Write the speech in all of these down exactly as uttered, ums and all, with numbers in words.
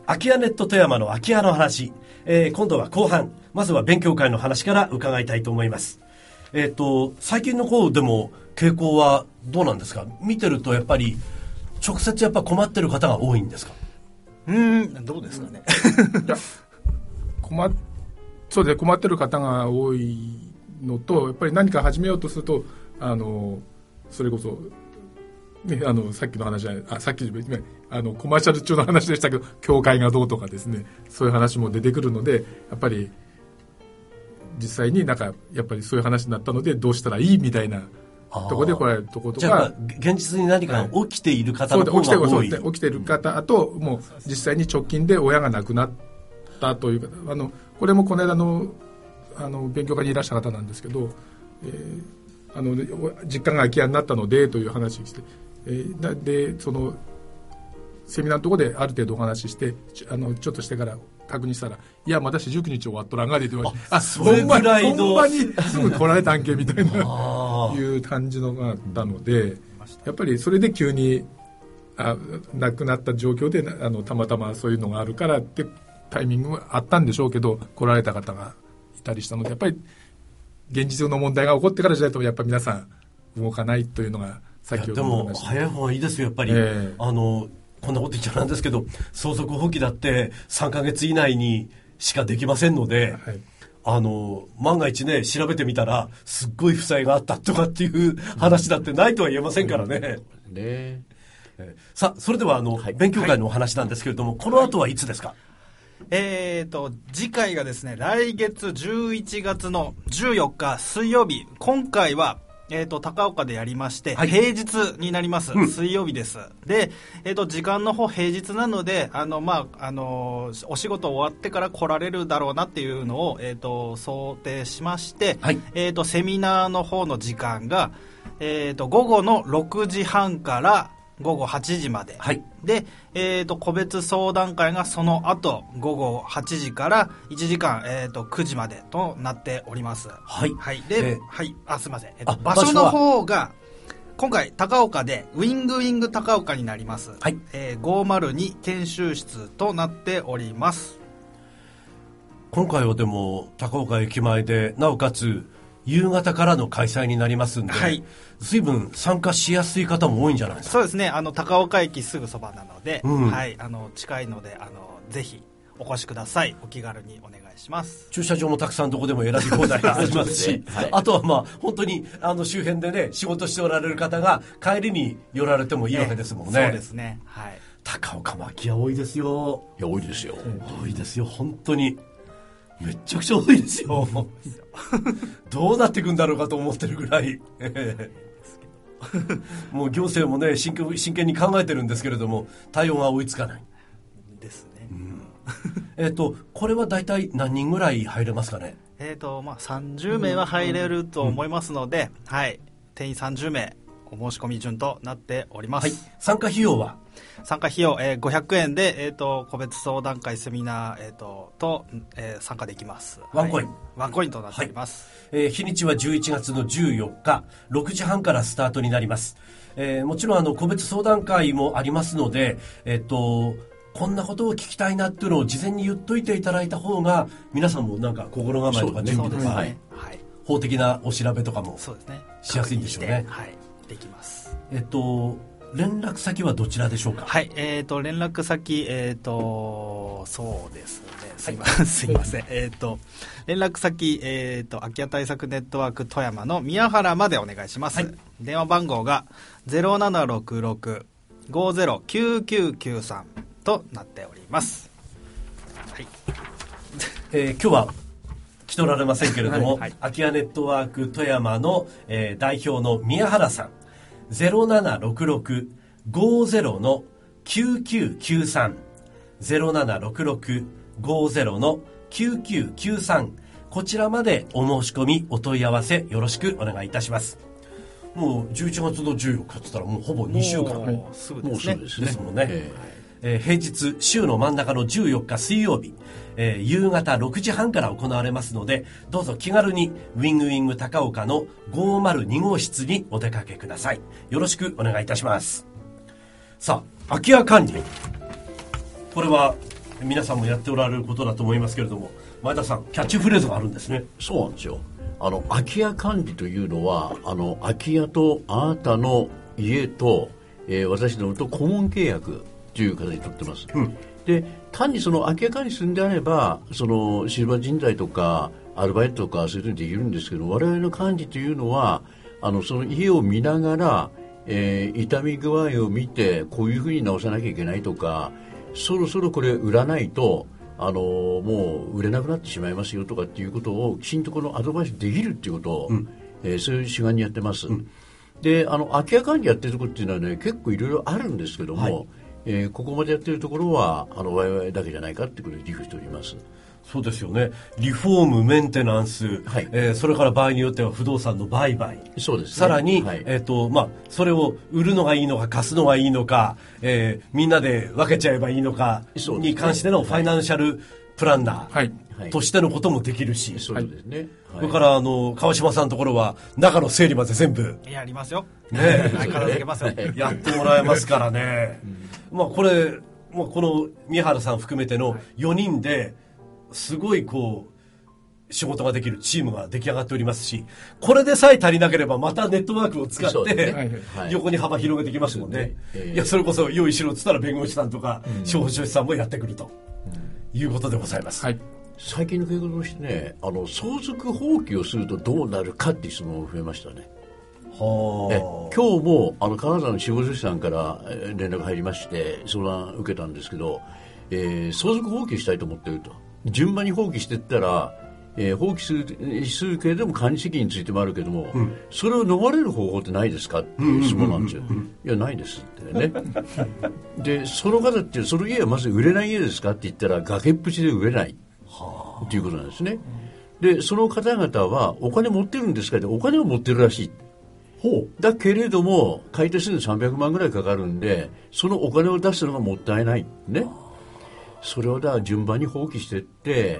空き家ネット富山の空き家の話、えー、今度は後半、まずは勉強会の話から伺いたいと思います。えっと最近の方でも傾向はどうなんですか？見てるとやっぱり直接やっぱ困ってる方が多いんですか？ うーんどうですかねいや困っそうで困ってる方が多いのと、やっぱり何か始めようとするとあのそれこそ、ね、あのさっきの話はあさっき、ね、あのコマーシャル中の話でしたけど教会がどうとかですね、そういう話も出てくるので、やっぱり実際になんかやっぱりそういう話になったのでどうしたらいいみたいなところで来られるところとか、 じゃあ現実に何か起きている方の方が多い、 はい、起きてる起きてる方、あともう実際に直近で親が亡くなったというか、あのこれもこの間のあの勉強会にいらした方なんですけど、えー、あの実家が空き家になったのでという話をして、えー、でそのセミナーのところである程度お話ししてあのちょっとしてから確認したら、いやまだ四十九日終わっとらんがでって言われて、あそれぐらいのほんまにすぐ来られたんけみたいないう感じのがあったので、やっぱりそれで急にあ亡くなった状況であのたまたまそういうのがあるからってタイミングもあったんでしょうけど、来られた方がいたりしたので、やっぱり現実の問題が起こってからじゃないとやっぱり皆さん動かないというのが先ほどの話。 でも早い方がいいですよやっぱり、 えー、 あのこんなこと言っちゃなんですけど、相続放棄だってさんかげつ以内にしかできませんので、はい、あの万が一ね調べてみたらすっごい負債があったとかっていう話だってないとは言えませんからね。 うんねえさあそれではあの、はい、勉強会のお話なんですけれども、はい、この後はいつですか？ えーと次回がですね来月じゅういちがつのじゅうよっか水曜日、今回はえーと高岡でやりまして、はい、平日になります、うん、水曜日です。で、えーと時間の方平日なので、あのまああのお仕事終わってから来られるだろうなっていうのをえーと想定しまして、はい、えーとセミナーの方の時間がえーと午後のろくじはんから午後はちじまで、はい、で、えーと個別相談会がその後午後はちじからいちじかん、えーとくじまでとなっております。 はい、 はい、で、えー、はい、あすいません、えーと場所の方が今回高岡でウィングウィング高岡になります、はい、えー、ごまるに研修室となっております。 今回はでも高岡駅前でなおかつ夕方からの開催になりますんで、はい、随分参加しやすい方も多いんじゃないですか？ そうですね、あの高岡駅すぐそばなので、うん、はい、あの近いのであのぜひお越しください。お気軽にお願いします。 駐車場もたくさんどこでも選び放題ありますし、はい、あとはまあ本当にあの周辺でね仕事しておられる方が帰りに寄られてもいいわけですもんね。 そうですね、はい、 高岡も空き家多いですよ。 いや多いですよ、 多いですよ本当にめっちゃくちゃ多いですよどうなっていくんだろうかと思ってるぐらいもう行政もね真剣、真剣に考えてるんですけれども対応が追いつかないですね、 うんえっとこれは大体何人ぐらい入れますかね？ えーとまあ、さんじゅうめいは入れると思いますので、うんはい、定員さんじゅうめいお申し込み順となっております、はい、 参加費用は参加費用、えー、ごひゃくえんで、えー、と個別相談会セミナー、えー、とと、えー、参加できます。 ワンコイン、 はい、ワンコインとなっております、 はいえー、日にちはじゅういちがつのじゅうよっかろくじはんからスタートになります、えー、もちろんあの個別相談会もありますので、えー、とこんなことを聞きたいなっていうのを事前に言っといていただいた方が皆さんもなんか心構えとか準備とか、ねはい、法的なお調べとかもしやすいんでしょうね。 はい、できます。 えっと連絡先はどちらでしょうか？ はい、えーと連絡先えっ、ー、とそうですねすいません、はい、すいませんえっと連絡先えっ、ー、と空き家対策ネットワーク富山の宮原までお願いします、はい、電話番号が ゼロななろくろく ごゼロ きゅうきゅうきゅうさんとなっております、はいえー、今日は来とられませんけれども、はい、空き家ネットワーク富山の、えー、代表の宮原さんゼロななろくろく ごゼロ のきゅうきゅうきゅうさん ゼロななろくろく ごゼロ のきゅうきゅうきゅうさんこちらまでお申し込みお問い合わせよろしくお願いいたします。もうじゅういちがつのじゅうよっかって言ったらもうほぼにしゅうかんもうすぐですね。 もうすぐですもんね、えーえー、平日週の真ん中のじゅうよっか水曜日、えー、夕方ろくじはんから行われますのでどうぞ気軽にウィングウィング高岡のごまるにごうしつにお出かけください。よろしくお願いいたします。さあ空き家管理これは皆さんもやっておられることだと思いますけれども、前田さんキャッチフレーズがあるんですね。 そうなんですよ。あの空き家管理というのは、あの空き家とあなたの家と、えー、私どもと顧問契約という形にとってます、うん、で単にその空き家管理するんであれば、そのシルバー人材とかアルバイトとかそういうのできるんですけど、我々の管理というのは、あのその家を見ながら、えー、傷み具合を見てこういうふうに直さなきゃいけないとか、そろそろこれ売らないとあのもう売れなくなってしまいますよとかっていうことをきちんとこのアドバイスできるっていうことを、うんえー、そういう主眼にやってます、うん、であの空き家管理やってるところっていうのはね、結構いろいろあるんですけども、はいえー、ここまでやってるところはあの我々だけじゃないかっていうことでリフしております。 そうですよね。リフォーム、メンテナンス、はいえー、それから場合によっては不動産の売買、 そうですね、 さらに、 はいえーとまあ、それを売るのがいいのか貸すのがいいのか、えー、みんなで分けちゃえばいいのかに関してのファイナンシャルプランナーとしてのこともできるし、 そうですね、はい、 それからあの川島さんのところは中の整理まで全部やりますよ、 ね、 片付けますよやってもらえますからね、うんまあ、これ、まあ、この宮原さん含めてのよにんですごいこう仕事ができるチームが出来上がっておりますし、これでさえ足りなければまたネットワークを使って、ねはい、横に幅広げてきますもんね、えー、いやそれこそ用意しろって言ったら弁護士さんとか司法書士さんもやってくるということでございます、 はい、最近の傾向としてね、あの相続放棄をするとどうなるかっていう質問が増えましたね。はえ今日もあの金沢の司法書士さんから連絡入りまして相談受けたんですけど、えー、相続放棄したいと思っていると、順番に放棄していったら、えー、放棄する、するけれども管理責任についてもあるけども、うん、それを逃れる方法ってないですかっていう質問なんですよ、うんうんうんうん、いやないですってねでその方ってその家はまず売れない家ですかって言ったら崖っぷちで売れないっていうことなんですね。でその方々はお金持ってるんですかって、お金を持ってるらしい。ほうだけれども買い手するのにさんびゃくまんぐらいかかるんで、そのお金を出すのがもったいないね。それをだ順番に放棄していって、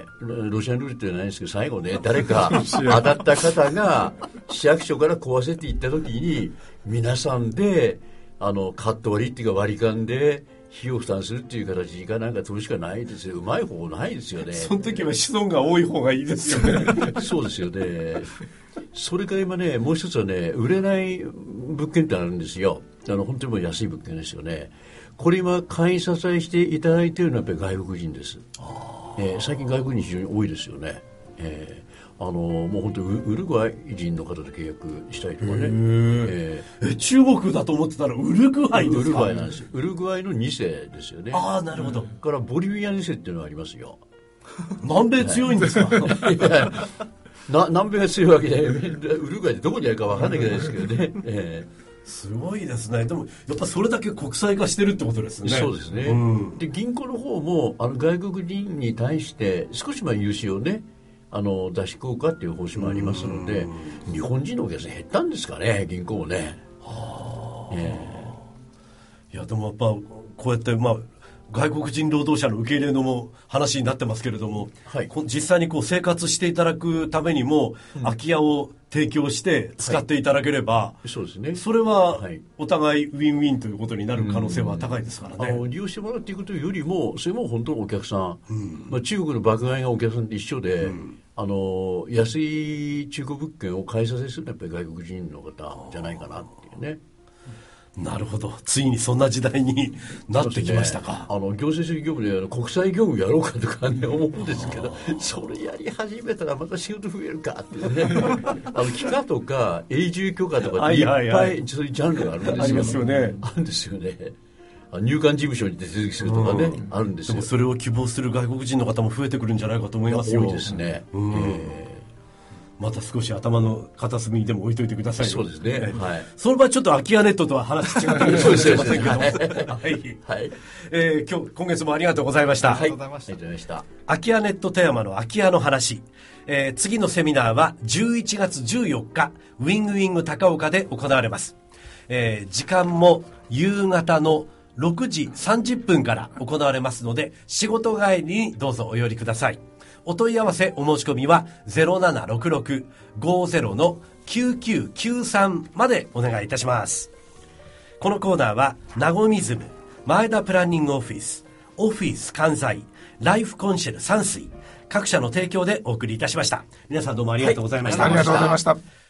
ロシアンルーレットじゃないですけど、最後ね誰か当たった方が市役所から壊せていった時に皆さんであのカット割りっていうか割り勘で費用負担するっていう形がなんか取るしかないですよ。うまい方ないですよね。 その時は子孫が多い方がいいですよねそうですよね。それから今ね、もう一つはね、売れない物件ってあるんですよ。あの本当にもう安い物件ですよね。これ今会員支えしていただいているのはやっぱり外国人です、えー、最近外国人非常に多いですよね、えー、あのもう本当にウルグアイ人の方と契約したりとかね、 えー、え中国だと思ってたらウルグアイですか。 ウルグアイなんですよ。ウルグアイのに世ですよね。 ああなるほど。 からボリビアに世っていうのがありますよ。 南米強いんですか、はい、いやな南米が強いわけでウルグアイってどこにあるか分かんないけないですけどね、えーすごいですね。でもやっぱそれだけ国際化してるってことですね。 そうですね、うん、で銀行の方もあの外国人に対して少しまあ融資をねあの出しこうかっていう方針もありますので、日本人のお客さん減ったんですかね、銀行もね。はあ、えー、いやでもやっぱこうやってまあ外国人労働者の受け入れのも話になってますけれども、はい、実際にこう生活していただくためにも、うん、空き家を提供して使っていただければ、はい、 そうですね、 それはお互いウィンウィンということになる可能性は高いですからね。 あの利用してもらうということよりもそれも本当のお客さん、うん、まあ、中国の爆買いがお客さんと一緒で、うん、あの安い中古物件を買いさせするのはやっぱり外国人の方じゃないかなっていうね。 なるほど、ついにそんな時代になってきましたか。 ね、あの行政主義業務で国際業務やろうかとかね思うんですけど、それやり始めたらまた仕事増えるかっていうねあの帰化とか永住許可とかっていっぱいそういうジャンルがあるんですよ。 ありますよね。 あるんですよね。入管事務所に手続きするとかね、うん、あるんですよ。 でもそれを希望する外国人の方も増えてくるんじゃないかと思いますよ。 多いですね、うん、えーまた少し頭の片隅にでも置いといてください。 そうですね、はい、 その場合ちょっと空き家ネットとは話違ってくるかもしれませんけどはい、 はいえー、今日今月もありがとうございました。 ありがとうございました。ありがとうございました。 空き家ネット富山の空き家の話、えー、次のセミナーはじゅういちがつじゅうよっかウィングウィング高岡で行われます。えー、時間も夕方のろくじさんじゅっぷんから行われますので、仕事帰りにどうぞお寄りください。お問い合わせお申し込みは ゼロななろくろくごゼロのきゅうきゅうきゅうさん までお願いいたします。このコーナーはナゴミズム、前田プランニングオフィス、オフィス関西、 ライフコンシェル山水各社の提供でお送りいたしました。皆さんどうもありがとうございました。 はい、ありがとうございました。